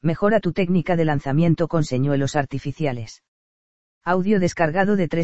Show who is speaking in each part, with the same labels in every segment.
Speaker 1: Mejora tu técnica de lanzamiento con señuelos artificiales. Audio descargado de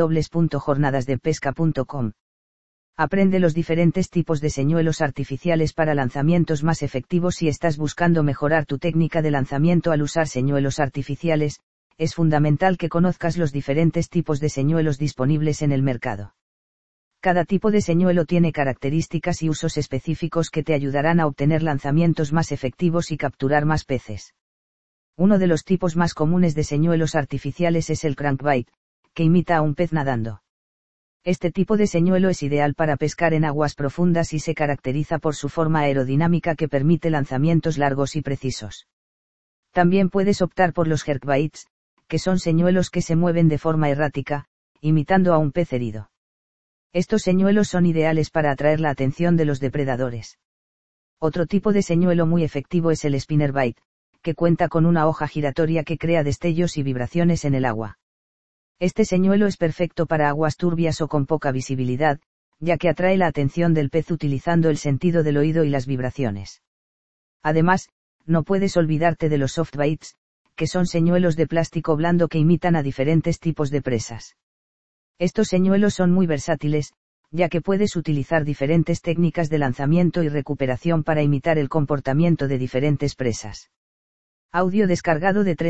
Speaker 1: www.jornadasdepesca.com. Aprende los diferentes tipos de señuelos artificiales para lanzamientos más efectivos. Si estás buscando mejorar tu técnica de lanzamiento al usar señuelos artificiales, es fundamental que conozcas los diferentes tipos de señuelos disponibles en el mercado. Cada tipo de señuelo tiene características y usos específicos que te ayudarán a obtener lanzamientos más efectivos y capturar más peces. Uno de los tipos más comunes de señuelos artificiales es el crankbait, que imita a un pez nadando. Este tipo de señuelo es ideal para pescar en aguas profundas y se caracteriza por su forma aerodinámica que permite lanzamientos largos y precisos. También puedes optar por los jerkbaits, que son señuelos que se mueven de forma errática, imitando a un pez herido. Estos señuelos son ideales para atraer la atención de los depredadores. Otro tipo de señuelo muy efectivo es el spinnerbait, que cuenta con una hoja giratoria que crea destellos y vibraciones en el agua. Este señuelo es perfecto para aguas turbias o con poca visibilidad, ya que atrae la atención del pez utilizando el sentido del oído y las vibraciones. Además, no puedes olvidarte de los softbaits, que son señuelos de plástico blando que imitan a diferentes tipos de presas. Estos señuelos son muy versátiles, ya que puedes utilizar diferentes técnicas de lanzamiento y recuperación para imitar el comportamiento de diferentes presas. Audio descargado de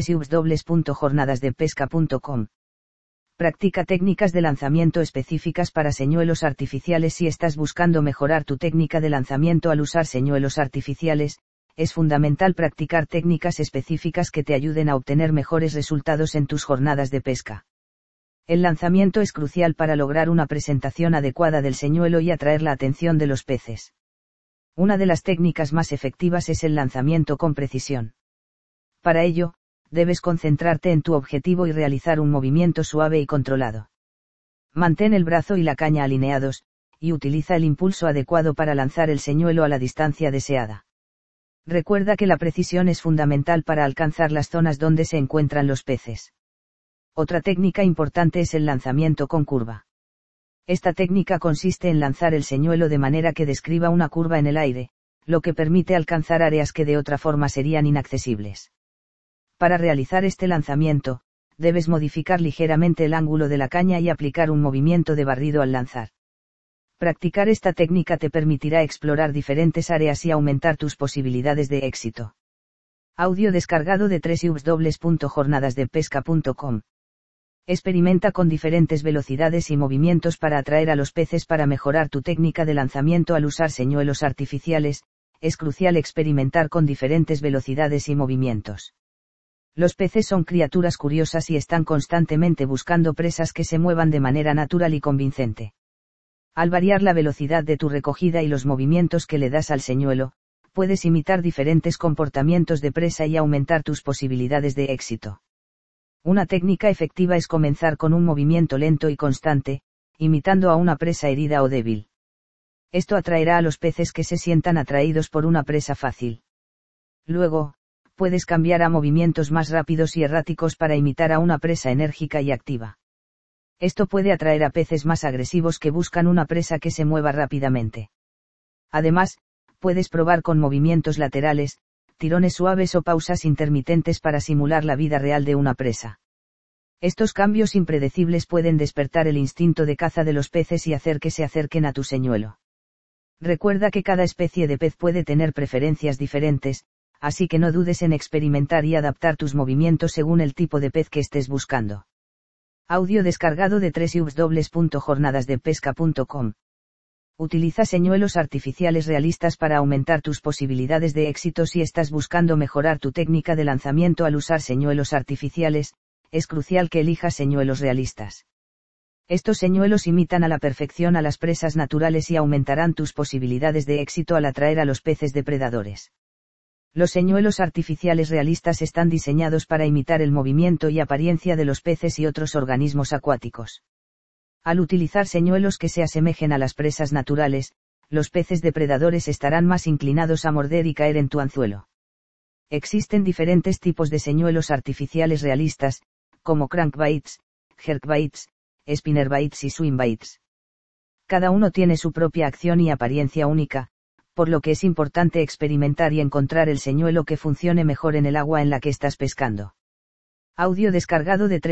Speaker 1: www.jornadasdepesca.com. Practica técnicas de lanzamiento específicas para señuelos artificiales. Si estás buscando mejorar tu técnica de lanzamiento al usar señuelos artificiales, es fundamental practicar técnicas específicas que te ayuden a obtener mejores resultados en tus jornadas de pesca. El lanzamiento es crucial para lograr una presentación adecuada del señuelo y atraer la atención de los peces. Una de las técnicas más efectivas es el lanzamiento con precisión. Para ello, debes concentrarte en tu objetivo y realizar un movimiento suave y controlado. Mantén el brazo y la caña alineados, y utiliza el impulso adecuado para lanzar el señuelo a la distancia deseada. Recuerda que la precisión es fundamental para alcanzar las zonas donde se encuentran los peces. Otra técnica importante es el lanzamiento con curva. Esta técnica consiste en lanzar el señuelo de manera que describa una curva en el aire, lo que permite alcanzar áreas que de otra forma serían inaccesibles. Para realizar este lanzamiento, debes modificar ligeramente el ángulo de la caña y aplicar un movimiento de barrido al lanzar. Practicar esta técnica te permitirá explorar diferentes áreas y aumentar tus posibilidades de éxito. Audio descargado de www.jornadasdepesca.com. Experimenta con diferentes velocidades y movimientos para atraer a los peces. Para mejorar tu técnica de lanzamiento al usar señuelos artificiales, es crucial experimentar con diferentes velocidades y movimientos. Los peces son criaturas curiosas y están constantemente buscando presas que se muevan de manera natural y convincente. Al variar la velocidad de tu recogida y los movimientos que le das al señuelo, puedes imitar diferentes comportamientos de presa y aumentar tus posibilidades de éxito. Una técnica efectiva es comenzar con un movimiento lento y constante, imitando a una presa herida o débil. Esto atraerá a los peces que se sientan atraídos por una presa fácil. Luego, puedes cambiar a movimientos más rápidos y erráticos para imitar a una presa enérgica y activa. Esto puede atraer a peces más agresivos que buscan una presa que se mueva rápidamente. Además, puedes probar con movimientos laterales, tirones suaves o pausas intermitentes para simular la vida real de una presa. Estos cambios impredecibles pueden despertar el instinto de caza de los peces y hacer que se acerquen a tu señuelo. Recuerda que cada especie de pez puede tener preferencias diferentes, así que no dudes en experimentar y adaptar tus movimientos según el tipo de pez que estés buscando. Audio descargado de www.jornadasdepesca.com. Utiliza señuelos artificiales realistas para aumentar tus posibilidades de éxito. Si estás buscando mejorar tu técnica de lanzamiento al usar señuelos artificiales, es crucial que elijas señuelos realistas. Estos señuelos imitan a la perfección a las presas naturales y aumentarán tus posibilidades de éxito al atraer a los peces depredadores. Los señuelos artificiales realistas están diseñados para imitar el movimiento y apariencia de los peces y otros organismos acuáticos. Al utilizar señuelos que se asemejen a las presas naturales, los peces depredadores estarán más inclinados a morder y caer en tu anzuelo. Existen diferentes tipos de señuelos artificiales realistas, como crankbaits, jerkbaits, spinnerbaits y swingbaits. Cada uno tiene su propia acción y apariencia única, por lo que es importante experimentar y encontrar el señuelo que funcione mejor en el agua en la que estás pescando. Audio descargado de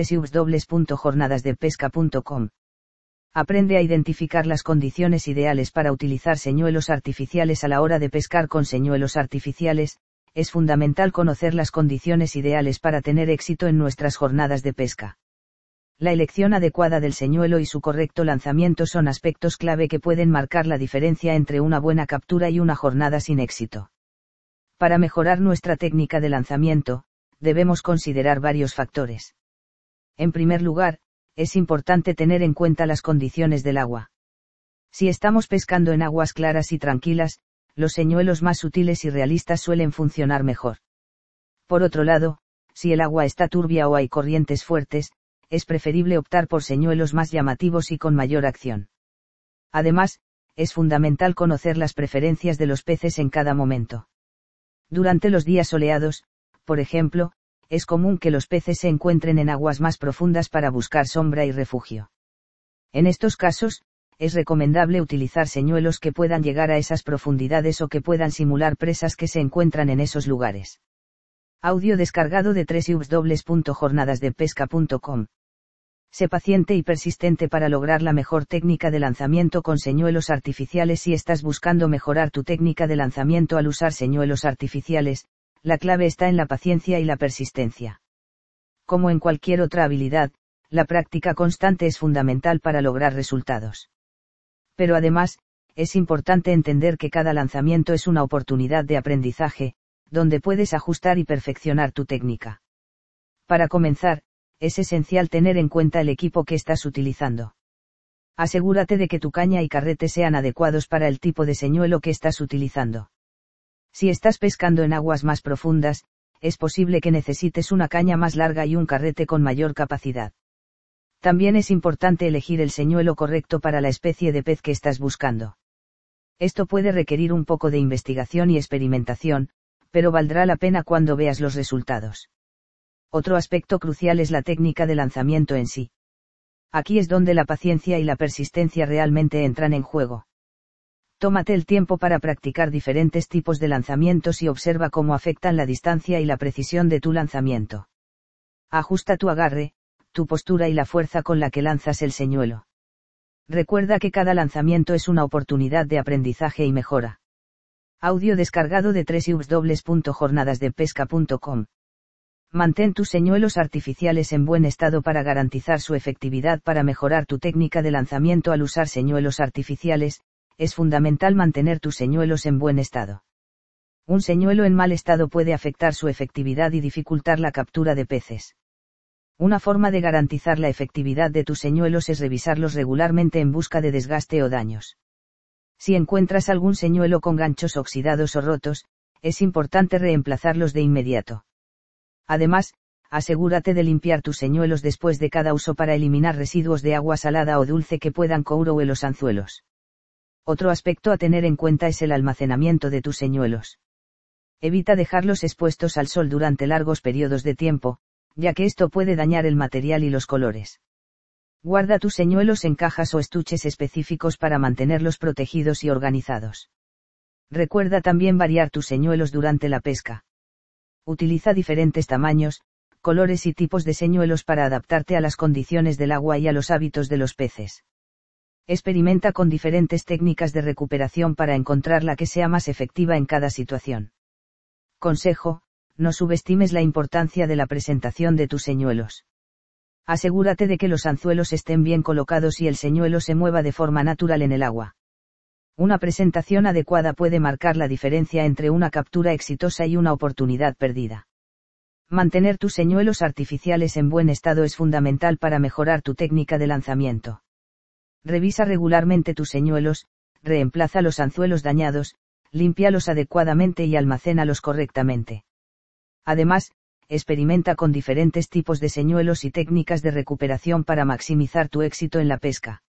Speaker 1: www.jornadasdepesca.com. Aprende a identificar las condiciones ideales para utilizar señuelos artificiales a la hora de pescar con señuelos artificiales. Es fundamental conocer las condiciones ideales para tener éxito en nuestras jornadas de pesca. La elección adecuada del señuelo y su correcto lanzamiento son aspectos clave que pueden marcar la diferencia entre una buena captura y una jornada sin éxito. Para mejorar nuestra técnica de lanzamiento, debemos considerar varios factores. En primer lugar, es importante tener en cuenta las condiciones del agua. Si estamos pescando en aguas claras y tranquilas, los señuelos más sutiles y realistas suelen funcionar mejor. Por otro lado, si el agua está turbia o hay corrientes fuertes, es preferible optar por señuelos más llamativos y con mayor acción. Además, es fundamental conocer las preferencias de los peces en cada momento. Durante los días soleados, por ejemplo, es común que los peces se encuentren en aguas más profundas para buscar sombra y refugio. En estos casos, es recomendable utilizar señuelos que puedan llegar a esas profundidades o que puedan simular presas que se encuentran en esos lugares. Audio descargado de www.jornadasdepesca.com. Sé paciente y persistente para lograr la mejor técnica de lanzamiento con señuelos artificiales. Si estás buscando mejorar tu técnica de lanzamiento al usar señuelos artificiales, la clave está en la paciencia y la persistencia. Como en cualquier otra habilidad, la práctica constante es fundamental para lograr resultados. Pero además, es importante entender que cada lanzamiento es una oportunidad de aprendizaje, donde puedes ajustar y perfeccionar tu técnica. Para comenzar, es esencial tener en cuenta el equipo que estás utilizando. Asegúrate de que tu caña y carrete sean adecuados para el tipo de señuelo que estás utilizando. Si estás pescando en aguas más profundas, es posible que necesites una caña más larga y un carrete con mayor capacidad. También es importante elegir el señuelo correcto para la especie de pez que estás buscando. Esto puede requerir un poco de investigación y experimentación, pero valdrá la pena cuando veas los resultados. Otro aspecto crucial es la técnica de lanzamiento en sí. Aquí es donde la paciencia y la persistencia realmente entran en juego. Tómate el tiempo para practicar diferentes tipos de lanzamientos y observa cómo afectan la distancia y la precisión de tu lanzamiento. Ajusta tu agarre, tu postura y la fuerza con la que lanzas el señuelo. Recuerda que cada lanzamiento es una oportunidad de aprendizaje y mejora. Audio descargado de www.jornadasdepesca.com. Mantén tus señuelos artificiales en buen estado para garantizar su efectividad. Para mejorar tu técnica de lanzamiento al usar señuelos artificiales, es fundamental mantener tus señuelos en buen estado. Un señuelo en mal estado puede afectar su efectividad y dificultar la captura de peces. Una forma de garantizar la efectividad de tus señuelos es revisarlos regularmente en busca de desgaste o daños. Si encuentras algún señuelo con ganchos oxidados o rotos, es importante reemplazarlos de inmediato. Además, asegúrate de limpiar tus señuelos después de cada uso para eliminar residuos de agua salada o dulce que puedan corroer los anzuelos. Otro aspecto a tener en cuenta es el almacenamiento de tus señuelos. Evita dejarlos expuestos al sol durante largos periodos de tiempo, ya que esto puede dañar el material y los colores. Guarda tus señuelos en cajas o estuches específicos para mantenerlos protegidos y organizados. Recuerda también variar tus señuelos durante la pesca. Utiliza diferentes tamaños, colores y tipos de señuelos para adaptarte a las condiciones del agua y a los hábitos de los peces. Experimenta con diferentes técnicas de recuperación para encontrar la que sea más efectiva en cada situación. Consejo: no subestimes la importancia de la presentación de tus señuelos. Asegúrate de que los anzuelos estén bien colocados y el señuelo se mueva de forma natural en el agua. Una presentación adecuada puede marcar la diferencia entre una captura exitosa y una oportunidad perdida. Mantener tus señuelos artificiales en buen estado es fundamental para mejorar tu técnica de lanzamiento. Revisa regularmente tus señuelos, reemplaza los anzuelos dañados, límpialos adecuadamente y almacénalos correctamente. Además, experimenta con diferentes tipos de señuelos y técnicas de recuperación para maximizar tu éxito en la pesca.